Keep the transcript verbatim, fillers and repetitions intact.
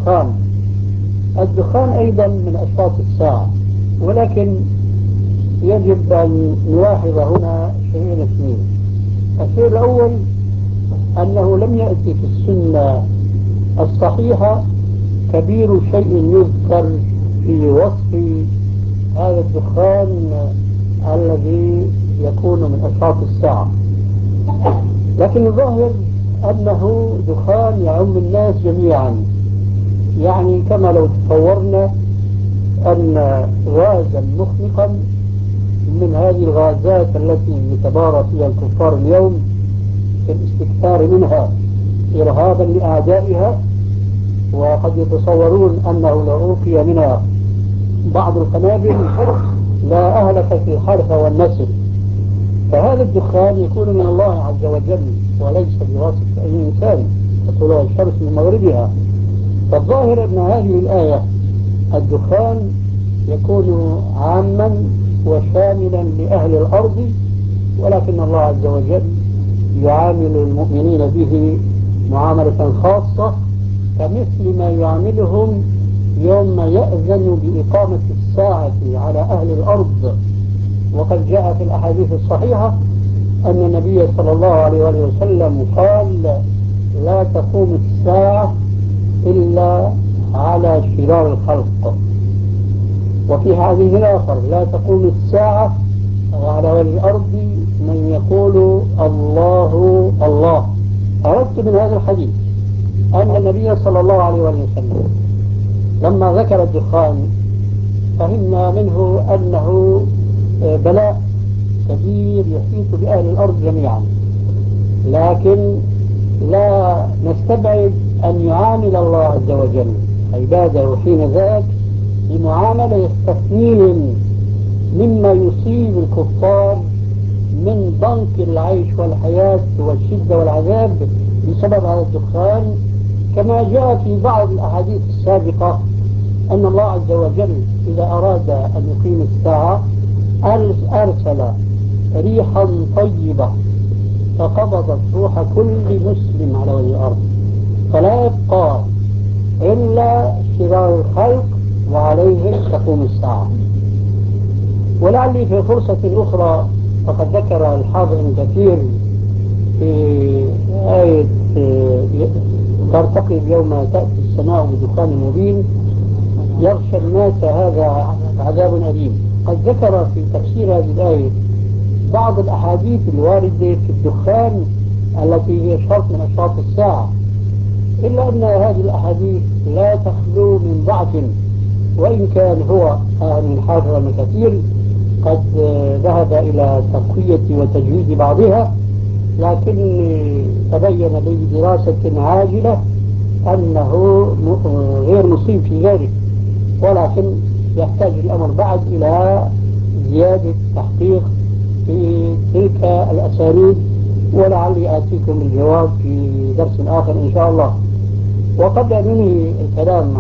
الدخان. الدخان أيضا من أشراط الساعة، ولكن يجب أن نلاحظ هنا شيئين اثنين. الشيء الأول أنه لم يأتي في السنة الصحيحة كبير شيء يذكر في وصف هذا الدخان الذي يكون من أشراط الساعة، لكن الظاهر أنه دخان يعم الناس جميعا. يعني كما لو تصورنا أن غازا مخنقا من هذه الغازات التي يتبارى فيها الكفار اليوم في الاستكثار منها إرهابا لأعدائها، وقد يتصورون أنه لو أوقي منها بعض القنابل لا أهلك في الحرث والنسل، فهذا الدخان يكون من الله عز وجل وليس بواسطة أي إنسان تطلع الشمس من مغربها. فالظاهر أن هذه الآية الدخان يكون عاما وشاملا لأهل الأرض، ولكن الله عز وجل يعامل المؤمنين به معاملة خاصة كمثل ما يعاملهم يوم يأذن بإقامة الساعة على أهل الأرض. وقد جاء في الأحاديث الصحيحة أن النبي صلى الله عليه وسلم قال: لا تقوم الساعة إلا على شرار الخلق. وفي حديث آخر: لا تقوم الساعة وعلى وجه الأرض من يقول الله الله. أردت من هذا الحديث أن النبي صلى الله عليه وسلم لما ذكر الدخان فهمنا منه أنه بلاء كبير يحيط بأهل الأرض جميعا، لكن لا نستبعد أن يعامل الله عز وجل عباده حين ذاك بمعاملة يستثنيهم مما يصيب الكفار من ضنك العيش والحياة والشدة والعذاب بسبب هذا الدخان، كما جاء في بعض الأحاديث السابقة أن الله عز وجل إذا أراد أن يقيم الساعة أرسل ريحا طيبة فقبضت روح كل مسلم على وجه الأرض، فلا يبقى إلا شرار الخلق وعليهم تقوم الساعة. ولعلي في فرصة أخرى فقد ذكر الحافظ ابن كثير في آية ترتقب يوم تأتي السماء بدخان مبين يغشى الناس هذا عذاب أليم. قد ذكر في تفسير هذه الآية بعض الأحاديث الواردة في الدخان التي هي شرط من أشراط الساعة، إلا أن هذه الأحاديث لا تخلو من ضعف، وإن كان هو يعني الحافظ ابن كثير قد ذهب إلى تقوية وتجويد بعضها، لكن تبين لي بدراسة عاجلة أنه غير مصيب في ذلك، ولكن يحتاج الأمر بعد إلى زيادة تحقيق في تلك الأساليب، ولعلي آتيكم الجواب في درس آخر إن شاء الله. وقبل أن ننهي الكلام